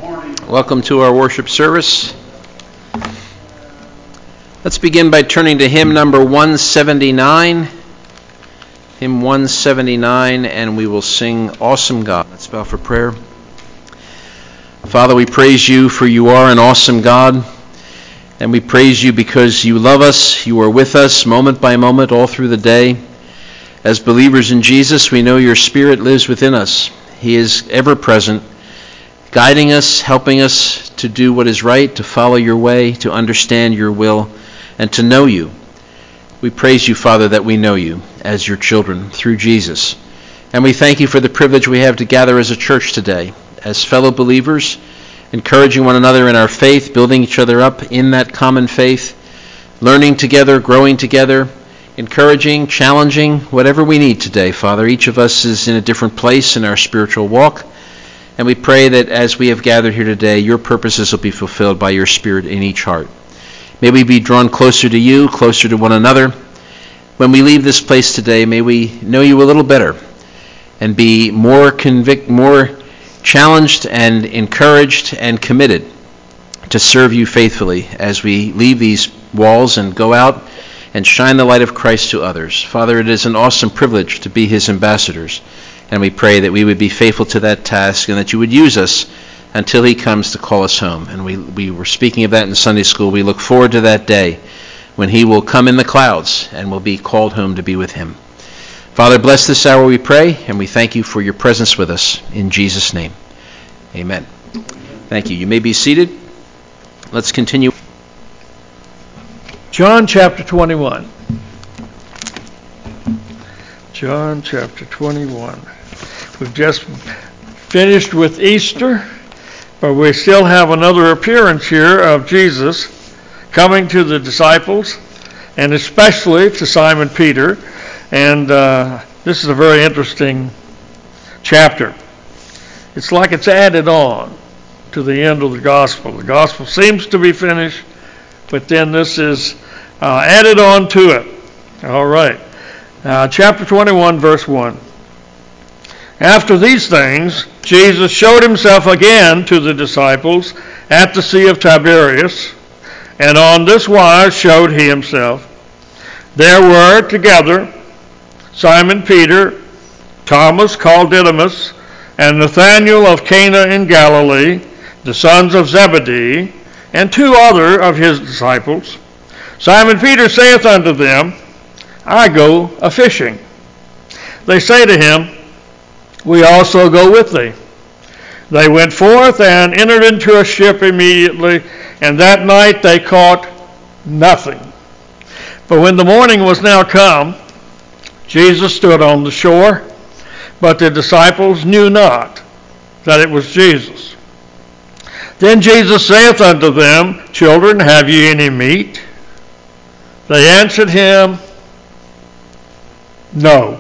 Welcome to our worship service. Let's begin by turning to hymn number 179. Hymn 179, and we will sing Awesome God. Let's bow for prayer. Father, we praise you for you are an awesome God, and we praise you because you love us, you are with us moment by moment all through the day. As believers in Jesus, we know your Spirit lives within us. He is ever present, guiding us, helping us to do what is right, to follow your way, to understand your will, and to know you. We praise you, Father, that we know you as your children through Jesus. And we thank you for the privilege we have to gather as a church today, as fellow believers, encouraging one another in our faith, building each other up in that common faith, learning together, growing together, encouraging, challenging, whatever we need today, Father. Each of us is in a different place in our spiritual walk. And we pray that as we have gathered here today, your purposes will be fulfilled by your Spirit in each heart. May we be drawn closer to you, closer to one another. When we leave this place today, may we know you a little better and be more challenged and encouraged and committed to serve you faithfully as we leave these walls and go out and shine the light of Christ to others. Father, it is an awesome privilege to be his ambassadors. And we pray that we would be faithful to that task and that you would use us until he comes to call us home. And we were speaking of that in Sunday school. We look forward to that day when he will come in the clouds and will be called home to be with him. Father, bless this hour, we pray, and we thank you for your presence with us. In Jesus' name, amen. Thank you. You may be seated. Let's continue. John chapter 21. John chapter 21. We've just finished with Easter, but we still have another appearance here of Jesus coming to the disciples, and especially to Simon Peter. And this is a very interesting chapter. It's like it's added on to the end of the gospel. The gospel seems to be finished, but then this is added on to it. All right. Chapter 21, verse 1. After these things, Jesus showed himself again to the disciples at the Sea of Tiberias, and on this wise showed he himself. There were together Simon Peter, Thomas called Didymus, and Nathanael of Cana in Galilee, the sons of Zebedee, and two other of his disciples. Simon Peter saith unto them, I go a-fishing. They say to him, We also go with thee. They went forth and entered into a ship immediately, and that night they caught nothing. But when the morning was now come, Jesus stood on the shore, but the disciples knew not that it was Jesus. Then Jesus saith unto them, Children, have ye any meat? They answered him, No.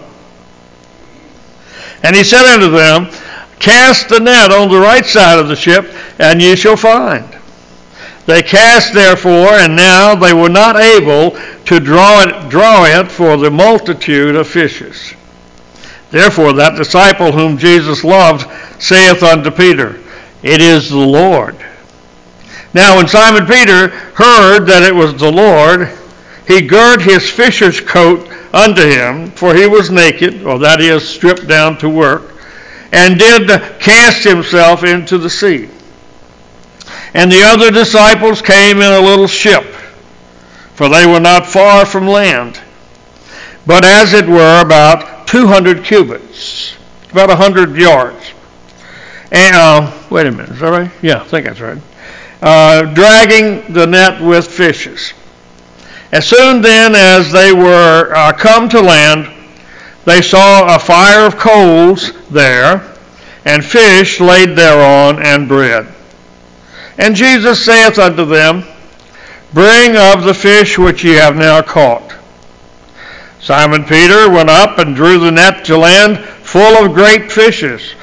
And he said unto them, Cast the net on the right side of the ship, and ye shall find. They cast therefore, and now they were not able to draw it for the multitude of fishes. Therefore that disciple whom Jesus loved saith unto Peter, It is the Lord. Now when Simon Peter heard that it was the Lord, he girt his fisher's coat unto him, for he was naked, or that is, stripped down to work, and did cast himself into the sea. And the other disciples came in a little ship, for they were not far from land, but as it were about 200 cubits, about 100 yards. And wait a minute, is that right? Yeah, I think that's right. Dragging the net with fishes. As soon then as they were come to land, they saw a fire of coals there, and fish laid thereon, and bread. And Jesus saith unto them, Bring of the fish which ye have now caught. Simon Peter went up and drew the net to land full of great fishes,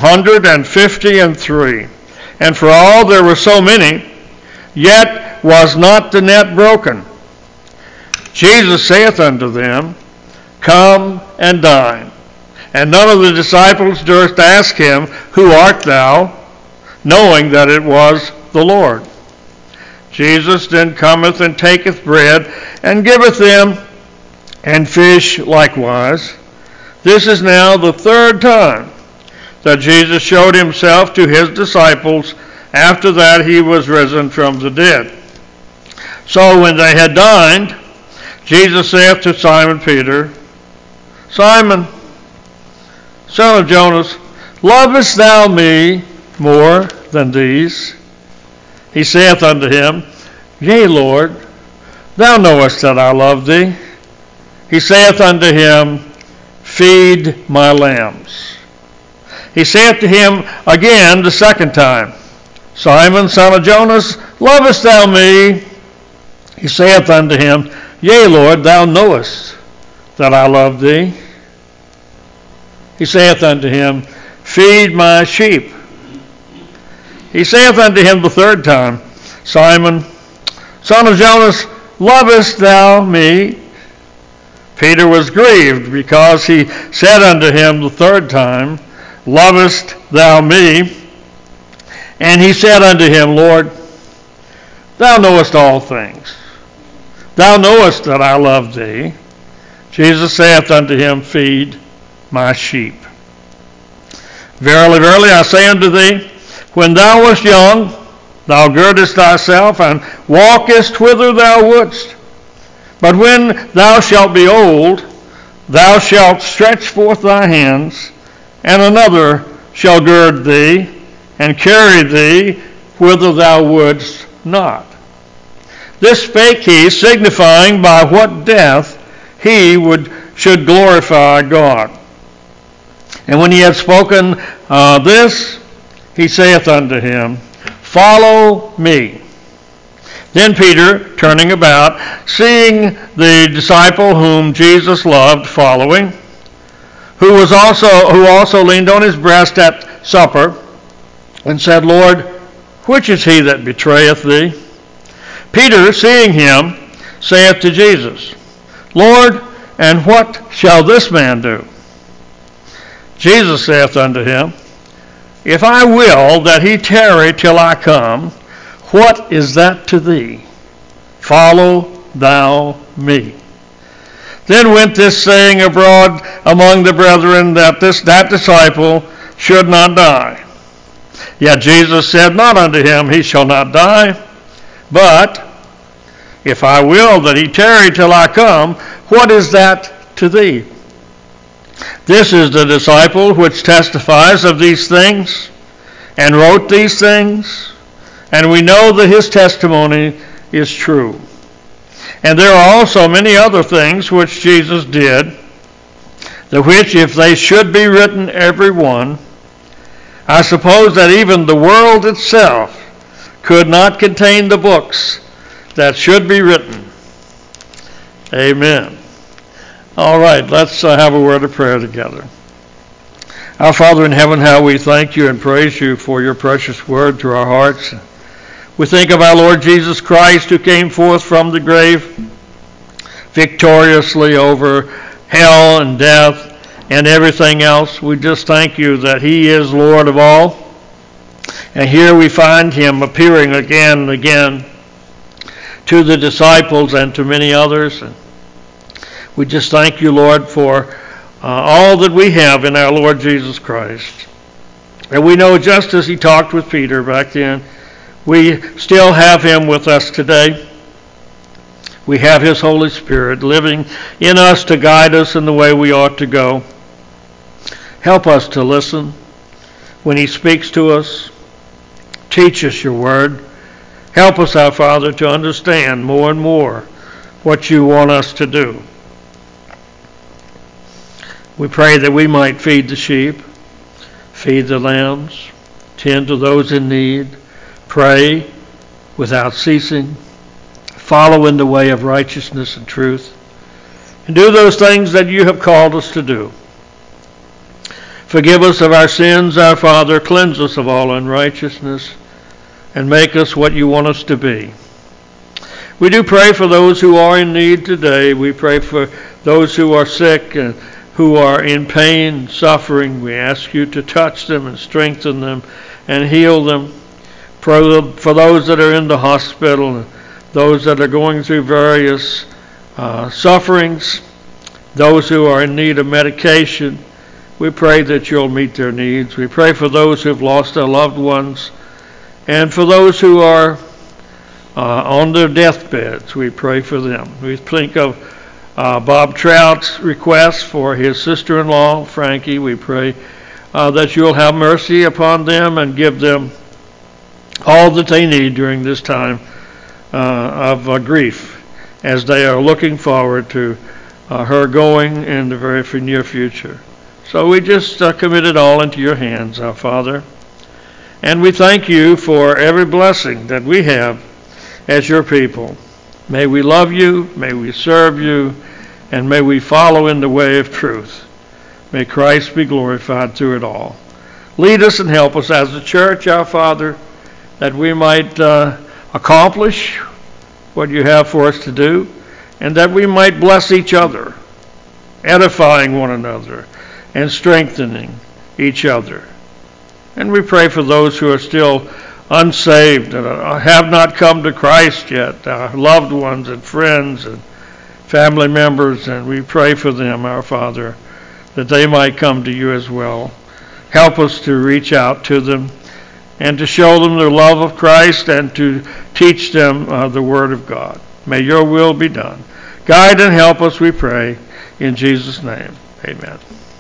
153. And for all there were so many, yet was not the net broken. Jesus saith unto them, Come and dine. And none of the disciples durst ask him, Who art thou? knowing that it was the Lord. Jesus then cometh and taketh bread, and giveth them, and fish likewise. This is now the third time that Jesus showed himself to his disciples after that he was risen from the dead. So when they had dined, Jesus saith to Simon Peter, Simon, son of Jonas, lovest thou me more than these? He saith unto him, Yea, Lord, thou knowest that I love thee. He saith unto him, Feed my lambs. He saith to him again the second time, Simon, son of Jonas, lovest thou me? He saith unto him, Yea, Lord, thou knowest that I love thee. He saith unto him, Feed my sheep. He saith unto him the third time, Simon, son of Jonas, lovest thou me? Peter was grieved because he said unto him the third time, Lovest thou me? And he said unto him, Lord, thou knowest all things. Thou knowest that I love thee. Jesus saith unto him, Feed my sheep. Verily, verily, I say unto thee, when thou wast young, thou girdest thyself, and walkest whither thou wouldst. But when thou shalt be old, thou shalt stretch forth thy hands, and another shall gird thee, and carry thee whither thou wouldst not. This spake he, signifying by what death he should glorify God. And when he had spoken this, he saith unto him, Follow me. Then Peter, turning about, seeing the disciple whom Jesus loved following, who also leaned on his breast at supper, and said, Lord, which is he that betrayeth thee? Peter, seeing him, saith to Jesus, Lord, and what shall this man do? Jesus saith unto him, If I will that he tarry till I come, what is that to thee? Follow thou me. Then went this saying abroad among the brethren that that disciple should not die. Yet Jesus said not unto him, He shall not die, but if I will that he tarry till I come, what is that to thee? This is the disciple which testifies of these things, and wrote these things, and we know that his testimony is true. And there are also many other things which Jesus did, the which, if they should be written every one, I suppose that even the world itself could not contain the books that should be written. Amen. All right, let's have a word of prayer together. Our Father in heaven, how we thank you and praise you for your precious word to our hearts. We think of our Lord Jesus Christ, who came forth from the grave victoriously over hell and death and everything else. We just thank you that he is Lord of all. And here we find him appearing again and again to the disciples and to many others. And we just thank you, Lord, for all that we have in our Lord Jesus Christ. And we know just as he talked with Peter back then, we still have him with us today. We have his Holy Spirit living in us to guide us in the way we ought to go. Help us to listen when he speaks to us. Teach us your word. Help us, our Father, to understand more and more what you want us to do. We pray that we might feed the sheep, feed the lambs, tend to those in need, pray without ceasing, follow in the way of righteousness and truth, and do those things that you have called us to do. Forgive us of our sins, our Father, cleanse us of all unrighteousness, and make us what you want us to be. We do pray for those who are in need today. We pray for those who are sick and who are in pain, suffering. We ask you to touch them and strengthen them and heal them. For those that are in the hospital, those that are going through various sufferings, those who are in need of medication, we pray that you'll meet their needs. We pray for those who have lost their loved ones, and for those who are on their deathbeds, we pray for them. We think of Bob Trout's request for his sister-in-law, Frankie. We pray that you'll have mercy upon them and give them all that they need during this time of grief, as they are looking forward to her going in the very near future. So we just commit it all into your hands, our Father. And we thank you for every blessing that we have as your people. May we love you, may we serve you, and may we follow in the way of truth. May Christ be glorified through it all. Lead us and help us as a church, our Father, that we might accomplish what you have for us to do, and that we might bless each other, edifying one another, and strengthening each other. And we pray for those who are still unsaved and have not come to Christ yet, our loved ones and friends and family members, and we pray for them, our Father, that they might come to you as well. Help us to reach out to them and to show them the love of Christ and to teach them the Word of God. May your will be done. Guide and help us, we pray, in Jesus' name. Amen.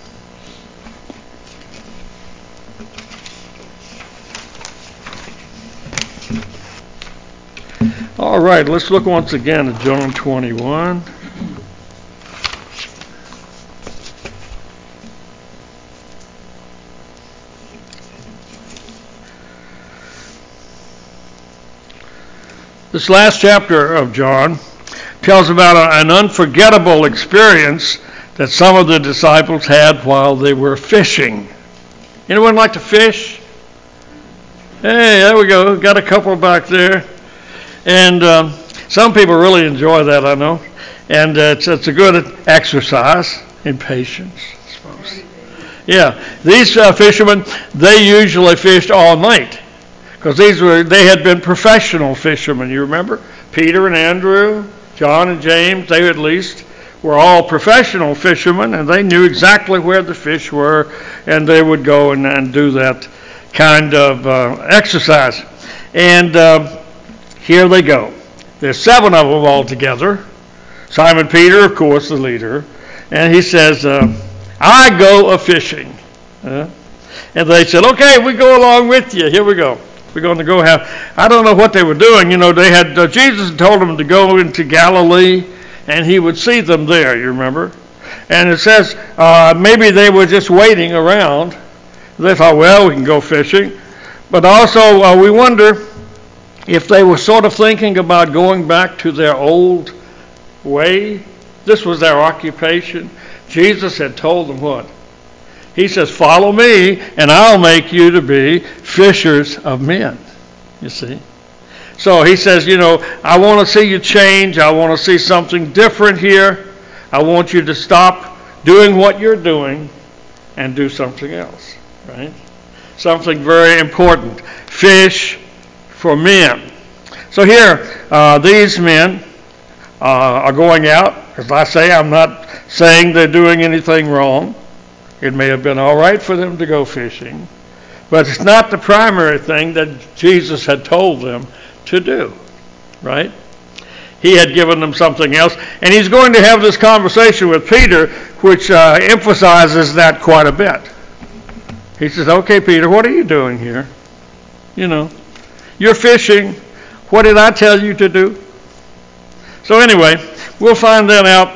All right, let's look once again at John 21. This last chapter of John tells about an unforgettable experience that some of the disciples had while they were fishing. Anyone like to fish? Hey, there we go. Got a couple back there. And some people really enjoy that, I know. And it's a good exercise in patience, I suppose. Yeah, these fishermen, they usually fished all night, because they had been professional fishermen. You remember? Peter and Andrew, John and James, they at least were all professional fishermen, and they knew exactly where the fish were, and they would go and do that kind of exercise. And here they go. There's 7 of them all together. Simon Peter, of course, the leader. And he says, I go a-fishing. And they said, okay, we go along with you. Here we go. We're going to go have, I don't know what they were doing. You know, they had, Jesus told them to go into Galilee, and he would see them there, you remember? And it says, maybe they were just waiting around. They thought, well, we can go fishing. But also, we wonder if they were sort of thinking about going back to their old way. This was their occupation. Jesus had told them what? He says, follow me, and I'll make you to be fishers of men. You see? So he says, you know, I want to see you change. I want to see something different here. I want you to stop doing what you're doing and do something else. Right? Something very important. Fish for men. So here, these men are going out. As I say, I'm not saying they're doing anything wrong. It may have been all right for them to go fishing, but it's not the primary thing that Jesus had told them to do, right? He had given them something else, and he's going to have this conversation with Peter, which emphasizes that quite a bit. He says, okay, Peter, what are you doing here? You know, you're fishing. What did I tell you to do? So anyway, we'll find that out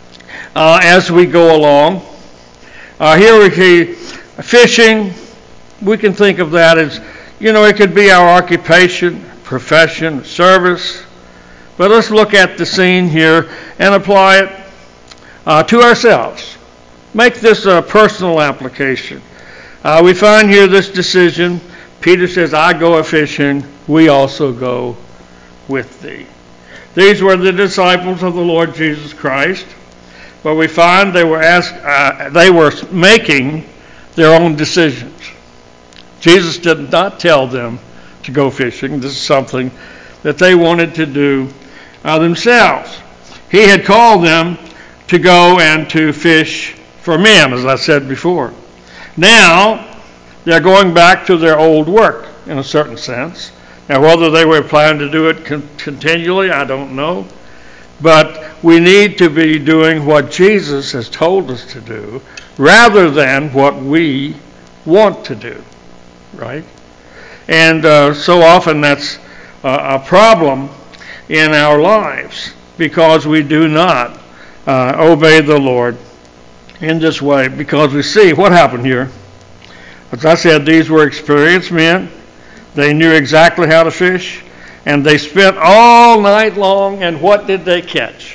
as we go along. Here we see fishing. We can think of that as, you know, it could be our occupation, profession, service. But let's look at the scene here and apply it to ourselves. Make this a personal application. We find here this decision. Peter says, I go a-fishing, we also go with thee. These were the disciples of the Lord Jesus Christ, but we find they were making their own decisions. Jesus did not tell them to go fishing. This is something that they wanted to do themselves. He had called them to go and to fish for men, as I said before. Now, they're going back to their old work, in a certain sense. Now, whether they were planning to do it continually, I don't know. But we need to be doing what Jesus has told us to do, rather than what we want to do, right? And so often that's a problem in our lives, because we do not obey the Lord in this way. Because we see what happened here. As I said, these were experienced men. They knew exactly how to fish, and they spent all night long, and what did they catch?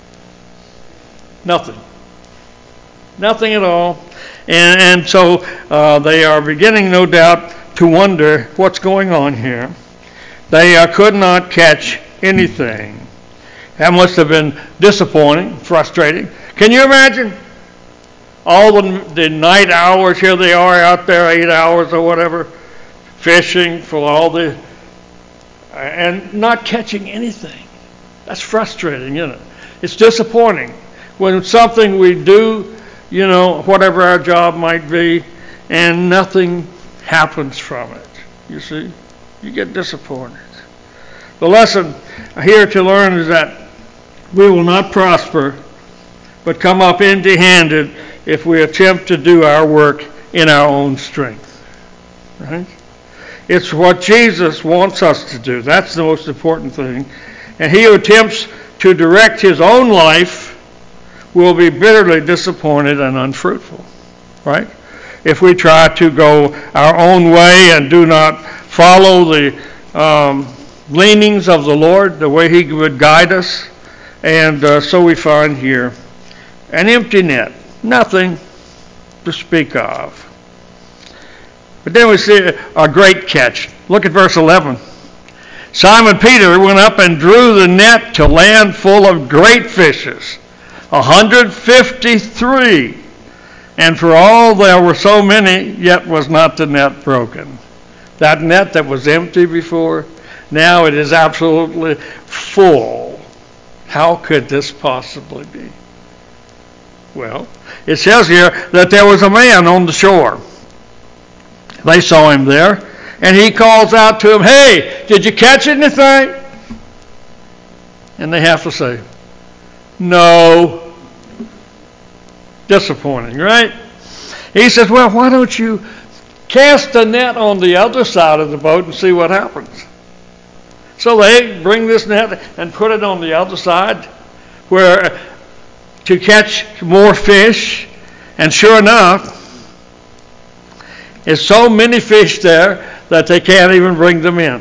Nothing. Nothing at all. And so they are beginning, no doubt, to wonder what's going on here. They could not catch anything. That must have been disappointing, frustrating. Can you imagine? All the night hours, here they are out there, 8 hours or whatever, fishing for all the, and not catching anything. That's frustrating, isn't it? It's disappointing when something we do, whatever our job might be, and nothing happens from it. You see? You get disappointed. The lesson here to learn is that we will not prosper, but come up empty-handed if we attempt to do our work in our own strength. Right? It's what Jesus wants us to do. That's the most important thing. And he who attempts to direct his own life will be bitterly disappointed and unfruitful. Right? If we try to go our own way and do not follow the leanings of the Lord, the way he would guide us. And so we find here an empty net, nothing to speak of. But then we see a great catch. Look at verse 11. Simon Peter went up and drew the net to land full of great fishes, 153. And for all there were so many, yet was not the net broken. That net that was empty before, now it is absolutely full. How could this possibly be? Well, it says here that there was a man on the shore. They saw him there, and he calls out to him, "Hey, did you catch anything?" And they have to say, "No." Disappointing, right? He says, "Well, why don't you cast a net on the other side of the boat and see what happens?" So they bring this net and put it on the other side where to catch more fish. And sure enough, there's so many fish there that they can't even bring them in.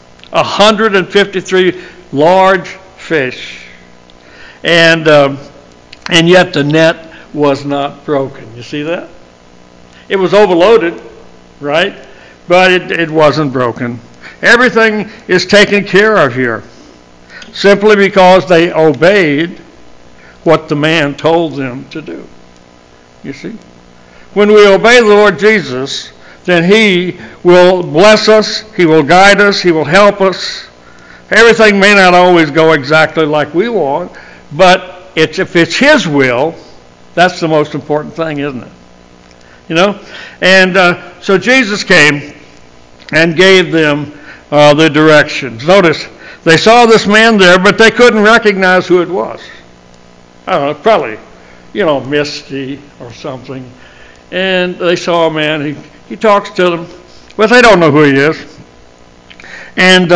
153 large fish. And yet the net was not broken. You see that? It was overloaded, right? But it wasn't broken. Everything is taken care of here, simply because they obeyed what the man told them to do. You see? When we obey the Lord Jesus, then he will bless us, he will guide us, he will help us. Everything may not always go exactly like we want, but if it's his will, that's the most important thing, isn't it? And so Jesus came and gave them the directions. Notice, they saw this man there, but they couldn't recognize who it was. I don't know, probably, Misty or something. And they saw a man, he talks to them, but they don't know who he is. And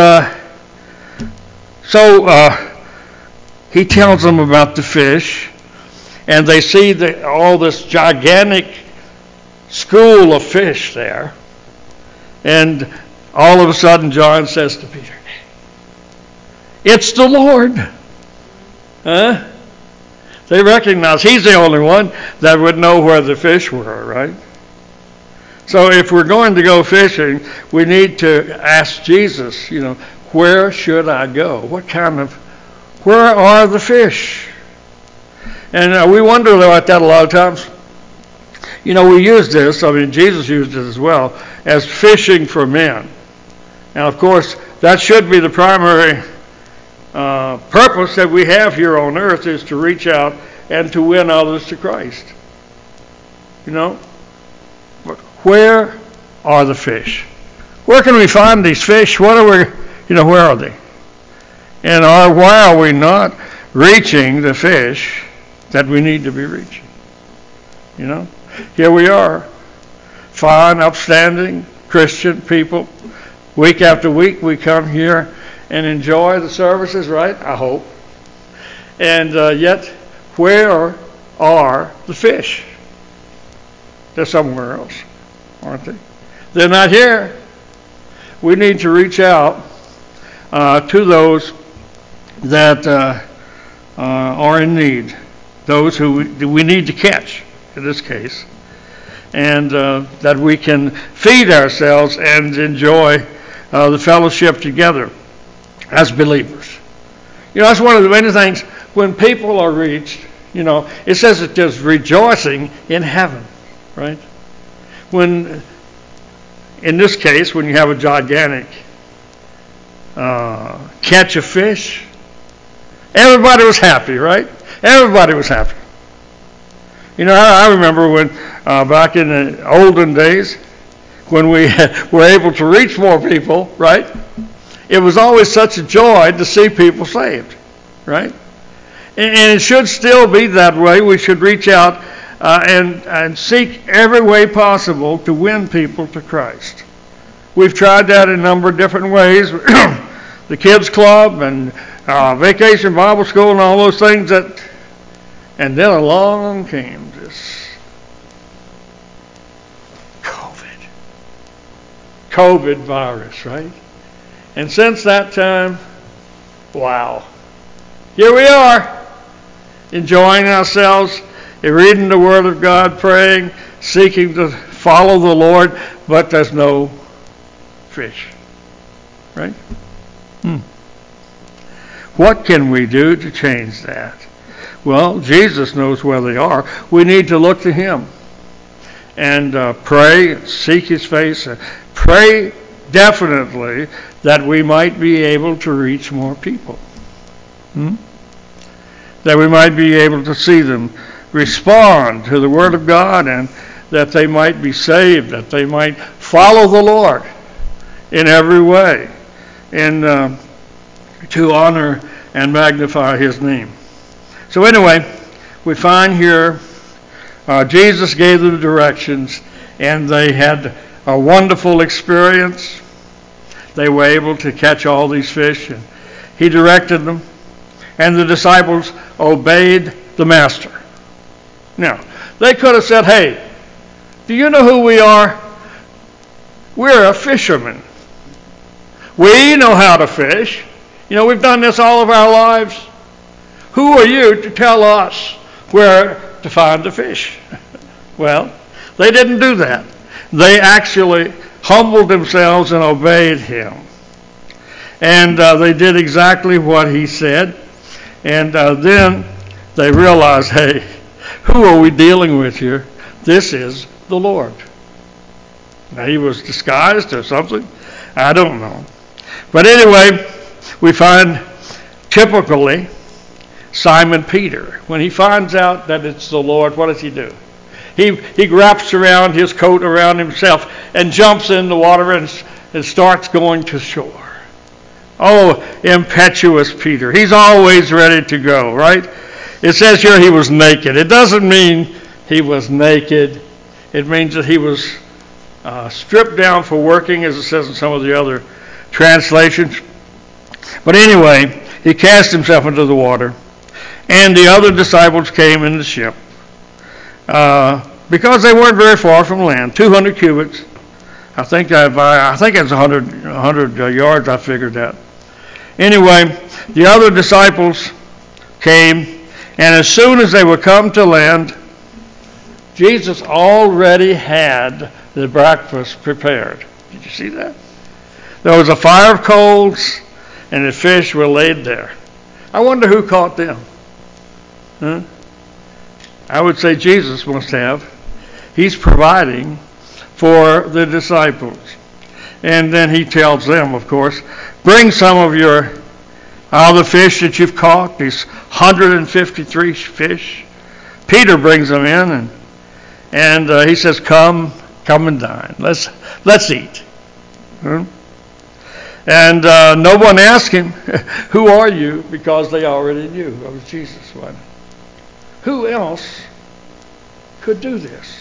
so he tells them about the fish, and they see all this gigantic school of fish there. And all of a sudden, John says to Peter, "It's the Lord." Huh? They recognize he's the only one that would know where the fish were, right? So if we're going to go fishing, we need to ask Jesus, where should I go? Where are the fish? And we wonder about that a lot of times. We use this, Jesus used it as well. as fishing for men. Now, of course, that should be the primary purpose that we have here on earth, is to reach out and to win others to Christ. You know? But where are the fish? Where can we find these fish? What are we, where are they? And why are we not reaching the fish that we need to be reaching? Here we are, fine, upstanding Christian people. Week after week we come here and enjoy the services, right? I hope. And yet, where are the fish? They're somewhere else, aren't they? They're not here. We need to reach out to those that are in need, those who we need to catch, in this case, and that we can feed ourselves and enjoy the fellowship together as believers. That's one of the many things. When people are reached, it says that there's rejoicing in heaven, right? When, in this case, when you have a gigantic catch of fish, everybody was happy, right? Everybody was happy. I remember when, back in the olden days, when we were able to reach more people, right? It was always such a joy to see people saved, right? And it should still be that way. We should reach out and seek every way possible to win people to Christ. We've tried that in a number of different ways. The kids club and vacation Bible school and all those things and then along came this COVID virus, right? And since that time, wow. Here we are, enjoying ourselves, reading the Word of God, praying, seeking to follow the Lord, but there's no fish, right? What can we do to change that? Well, Jesus knows where they are. We need to look to Him and pray, seek His face, pray definitely that we might be able to reach more people. That we might be able to see them respond to the Word of God, and that they might be saved, that they might follow the Lord in every way, and to honor and magnify His name. So anyway, we find here Jesus gave them the directions, and they had a wonderful experience. They were able to catch all these fish, and He directed them, and the disciples obeyed the Master. Now, they could have said, "Hey, do you know who we are? We're a fisherman. We know how to fish. We've done this all of our lives. Who are you to tell us where to find the fish?" Well, they didn't do that. They actually humbled themselves and obeyed Him. And they did exactly what He said. And then they realized, hey, who are we dealing with here? This is the Lord. Now, He was disguised or something. I don't know. But anyway, we find typically Simon Peter, when he finds out that it's the Lord, what does he do? He wraps around his coat around himself and jumps in the water and starts going to shore. Oh, impetuous Peter. He's always ready to go, right? It says here he was naked. It doesn't mean he was naked. It means that he was stripped down for working, as it says in some of the other translations. But anyway, he cast himself into the water, and the other disciples came in the ship because they weren't very far from land, 200 cubits. I think it's 100 yards. I figured that. Anyway, the other disciples came, and as soon as they would come to land, Jesus already had the breakfast prepared. Did you see that? There was a fire of coals, and the fish were laid there. I wonder who caught them. I would say Jesus must have. He's providing for the disciples. And then he tells them, of course, bring some of all the fish that you've caught, these 153 fish. Peter brings them in, and he says, come and dine. Let's eat. And no one asked him, who are you? Because they already knew it was Jesus. Who else could do this?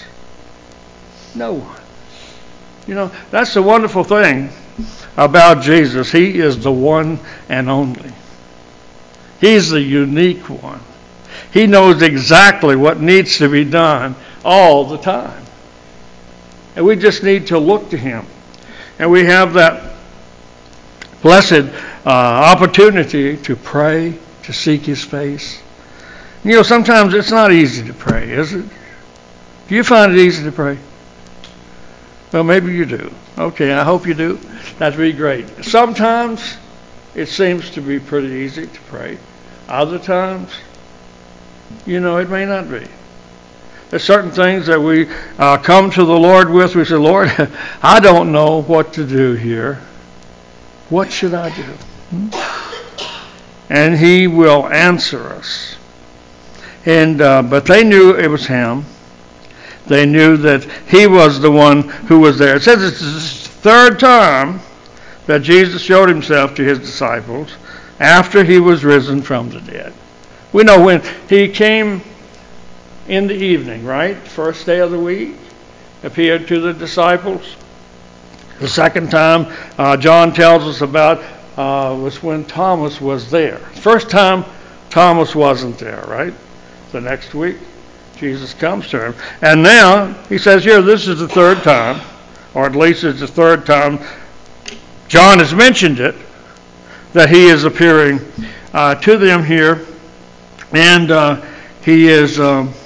No one. You know, that's the wonderful thing about Jesus. He is the one and only. He's the unique one. He knows exactly what needs to be done all the time. And we just need to look to him. And we have that blessed opportunity to pray, to seek his face. You know, sometimes it's not easy to pray, is it? Do you find it easy to pray? Well, maybe you do. Okay, I hope you do. That'd be great. Sometimes it seems to be pretty easy to pray. Other times, you know, it may not be. There's certain things that we come to the Lord with. We say, Lord, I don't know what to do here. What should I do? And he will answer us. And but they knew it was him. They knew that he was the one who was there. It says it's the third time that Jesus showed himself to his disciples after he was risen from the dead. We know when he came in the evening, right? First day of the week, appeared to the disciples. The second time John tells us about was when Thomas was there. First time Thomas wasn't there, right? The next week Jesus comes to him. And now he says here, this is the third time, or at least it's the third time John has mentioned it, that he is appearing to them here. And he is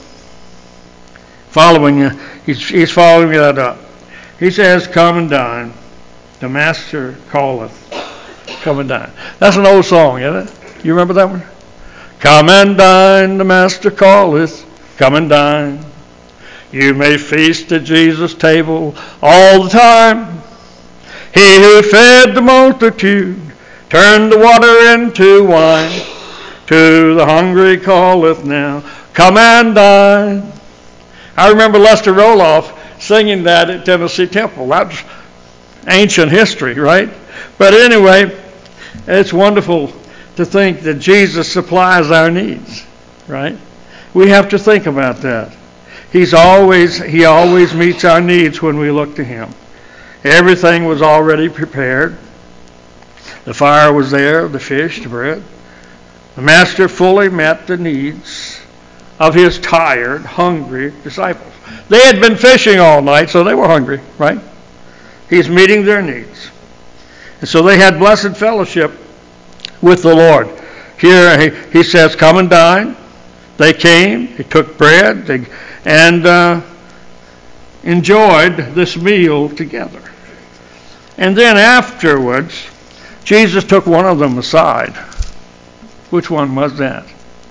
following, he's following that up. He says, come and dine. The master calleth. Come and dine. That's an old song, isn't it? You remember that one? Come and dine, the master calleth. Come and dine. You may feast at Jesus' table all the time. He who fed the multitude turned the water into wine. To the hungry calleth now. Come and dine. I remember Lester Roloff singing that at Tennessee Temple. That's ancient history, right? But anyway, it's wonderful to think that Jesus supplies our needs, right? We have to think about that. He always meets our needs when we look to him. Everything was already prepared. The fire was there, the fish, the bread. The master fully met the needs of his tired, hungry disciples. They had been fishing all night, so they were hungry, right? He's meeting their needs. And so they had blessed fellowship with the Lord. Here he says, come and dine. They came, they took bread, and enjoyed this meal together. And then afterwards, Jesus took one of them aside. Which one was that?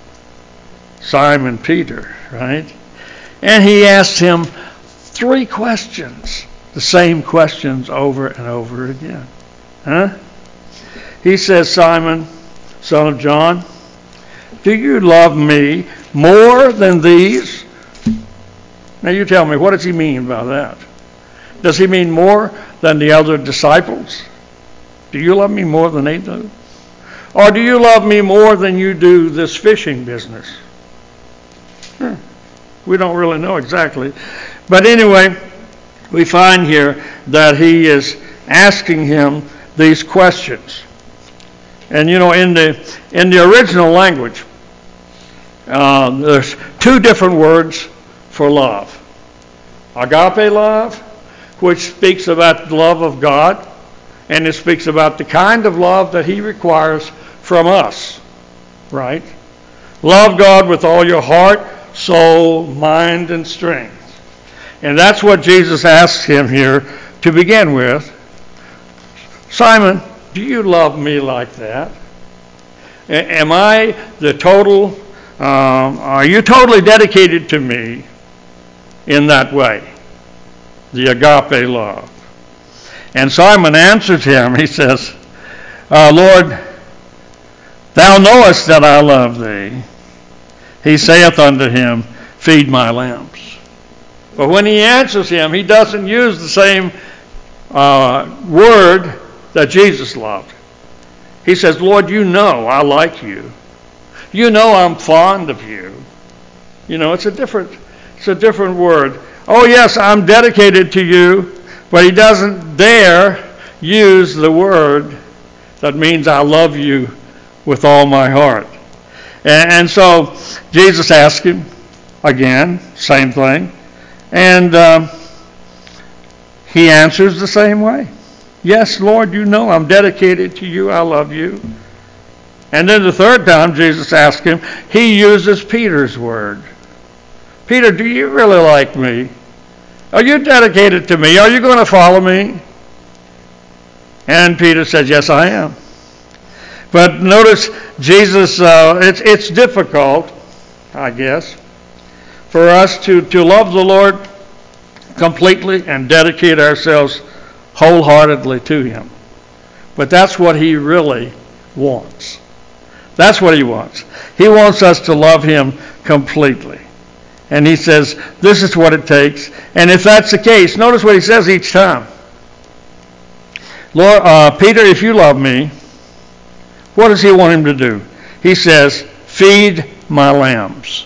Simon Peter, right? And he asked him 3 questions, the same questions over and over again. He says, Simon, son of John, do you love me more than these? Now you tell me, what does he mean by that? Does he mean more than the other disciples? Do you love me more than they do? Or do you love me more than you do this fishing business? We don't really know exactly. But anyway, we find here that he is asking him these questions. And you know, in the original language, there's 2 different words for love. Agape love, which speaks about the love of God, and it speaks about the kind of love that he requires from us, right? Love God with all your heart, soul, mind, and strength. And that's what Jesus asks him here to begin with. Simon, do you love me like that? Am I the total, are you totally dedicated to me in that way? the agape love. And Simon answered him, he says, Lord, thou knowest that I love thee. He saith unto him, feed my lambs. But when he answers him, he doesn't use the same word that Jesus loved. He says, Lord, you know I like you. You know I'm fond of you. You know, it's a different word. Oh, yes, I'm dedicated to you, but he doesn't dare use the word that means I love you with all my heart. And so Jesus asked him again, same thing, and he answers the same way. Yes, Lord, you know I'm dedicated to you, I love you. And then the third time Jesus asked him, he uses Peter's word. Peter, do you really like me? Are you dedicated to me? Are you going to follow me? And Peter says, yes, I am. But notice Jesus, it's difficult, I guess, for us to love the Lord completely and dedicate ourselves wholeheartedly to him. But that's what he really wants. That's what he wants. He wants us to love him completely. And he says, this is what it takes. And if that's the case, notice what he says each time. Lord, Peter, if you love me, what does he want him to do? He says, feed my lambs.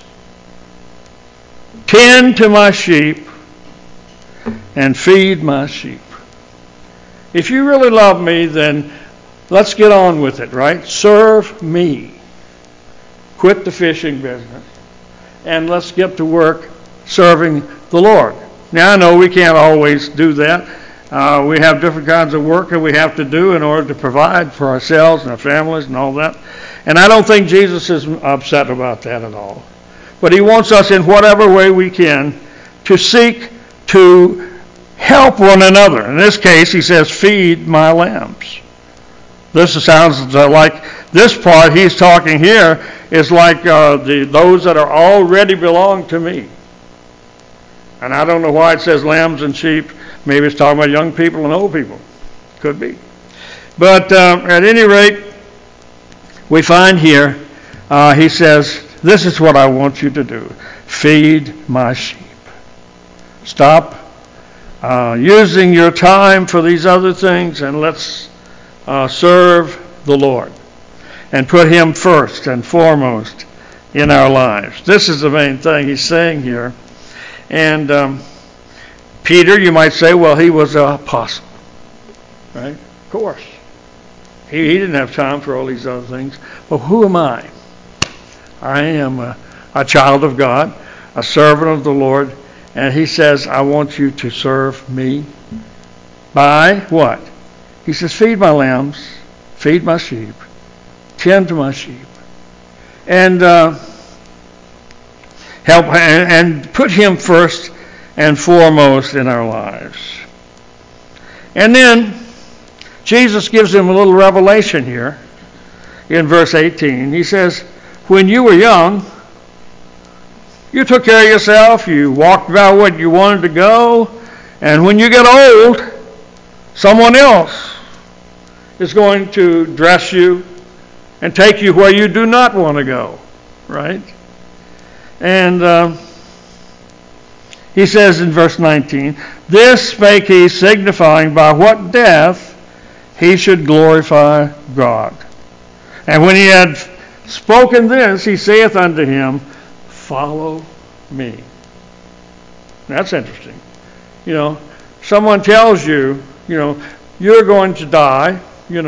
Tend to my sheep and feed my sheep. If you really love me, then let's get on with it, right? Serve me. Quit the fishing business. And let's get to work serving the Lord. Now, I know we can't always do that. We have different kinds of work that we have to do in order to provide for ourselves and our families and all that. And I don't think Jesus is upset about that at all. But he wants us in whatever way we can to seek to help one another. In this case, he says, feed my lambs. This sounds like this part he's talking here is like those that are already belong to me. And I don't know why it says lambs and sheep. Maybe it's talking about young people and old people. Could be. But at any rate, we find here, he says, this is what I want you to do. Feed my sheep. Stop using your time for these other things, and let's serve the Lord and put him first and foremost in our lives. This is the main thing he's saying here. And Peter, you might say, well, he was an apostle, right? Of course. He didn't have time for all these other things. Well, who am I? I am a child of God, a servant of the Lord, and he says, I want you to serve me by what? He says, feed my lambs, feed my sheep, tend to my sheep, and help and put him first and foremost in our lives. And then Jesus gives him a little revelation here in verse 18. He says, when you were young, you took care of yourself, you walked about where you wanted to go, and when you get old, someone else is going to dress you and take you where you do not want to go, right? And he says in verse 19, this spake he, signifying by what death he should glorify God. And when he had spoken this, he saith unto him, follow me. That's interesting. You know, someone tells you, you're going to die,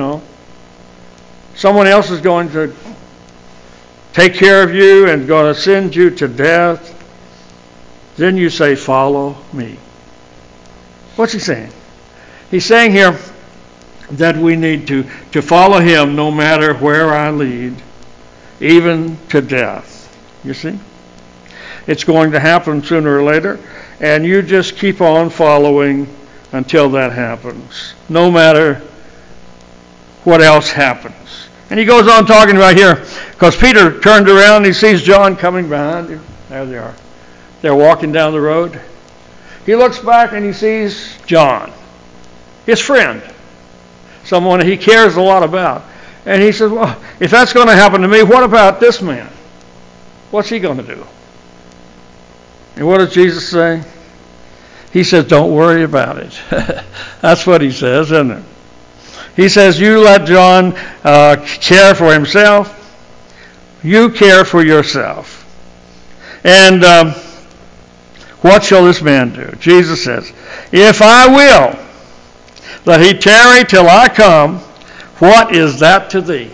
someone else is going to take care of you and going to send you to death. Then you say, follow me. What's he saying? He's saying here that we need to follow him no matter where I lead, even to death. You see? It's going to happen sooner or later, and you just keep on following until that happens, no matter what else happens. And he goes on talking about here, because Peter turned around and he sees John coming behind him. There they are. They're walking down the road. he looks back and he sees John, his friend, someone he cares a lot about. And he says, well, if that's going to happen to me, what about this man? What's he going to do? And what does Jesus say? He says, don't worry about it. That's what he says, isn't it? He says, you let John care for himself. You care for yourself. And what shall this man do? Jesus says, if I will that he tarry till I come, what is that to thee?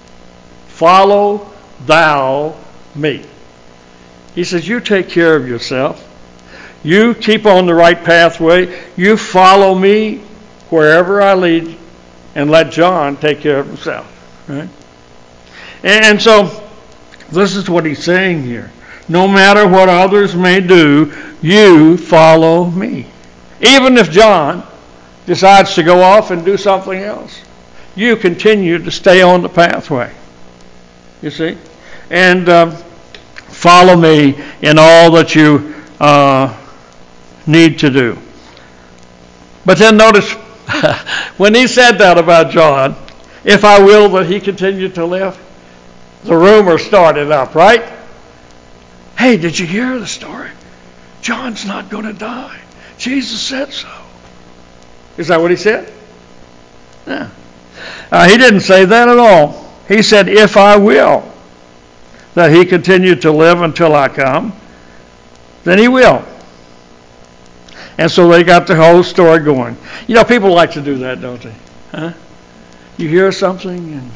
Follow thou me. He says, you take care of yourself. You keep on the right pathway. You follow me wherever I lead, and let John take care of himself. Right? And so this is what he's saying here. No matter what others may do, you follow me. Even if John decides to go off and do something else, you continue to stay on the pathway. You see? And follow me in all that you need to do. But then notice, when he said that about John, if I will that he continue to live, the rumor started up, right? Hey, did you hear the story? John's not going to die. Jesus said so. Is that what he said? Yeah. He didn't say that at all. He said, if I will that he continue to live until I come, then he will. And so they got the whole story going. You know, people like to do that, don't they? Huh? You hear something and,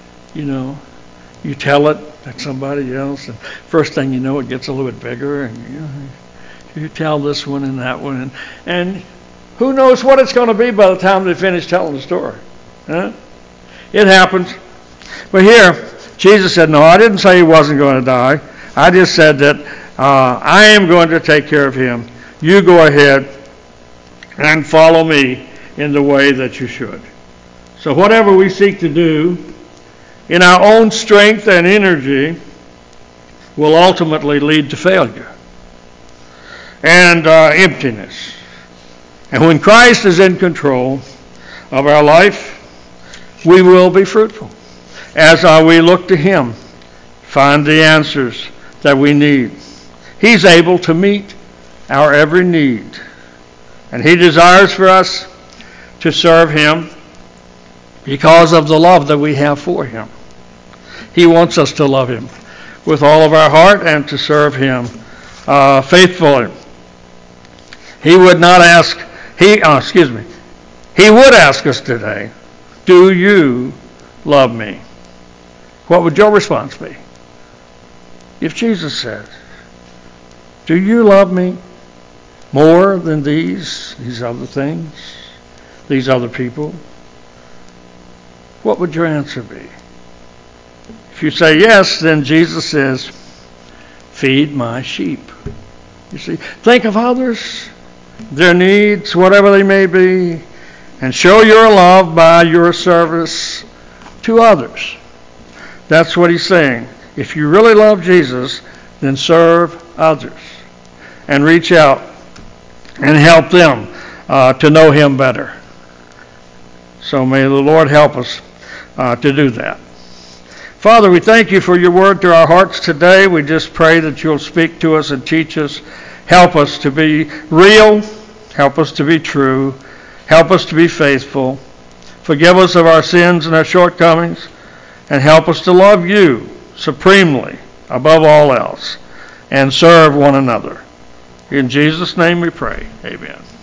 you tell it to somebody else, and first thing you know, it gets a little bit bigger, and you tell this one and that one, and who knows what it's going to be by the time they finish telling the story. Huh? It happens. But here, Jesus said, no, I didn't say he wasn't going to die. I just said that I am going to take care of him. You go ahead and follow me in the way that you should. So whatever we seek to do in our own strength and energy will ultimately lead to failure and emptiness. And when Christ is in control of our life, we will be fruitful. As we look to him, find the answers that we need. He's able to meet our every need. And he desires for us to serve him because of the love that we have for him. He wants us to love him with all of our heart and to serve him faithfully. He would ask us today, do you love me? What would your response be? If Jesus said, do you love me more than these other things, these other people? What would your answer be? If you say yes, then Jesus says, feed my sheep. You see, think of others, their needs, whatever they may be, and show your love by your service to others. That's what he's saying. If you really love Jesus, then serve others and reach out and help them to know him better. So may the Lord help us to do that. Father, we thank you for your word to our hearts today. We just pray that you'll speak to us and teach us. Help us to be real. Help us to be true. Help us to be faithful. Forgive us of our sins and our shortcomings. And help us to love you supremely above all else and serve one another. In Jesus' name we pray. Amen.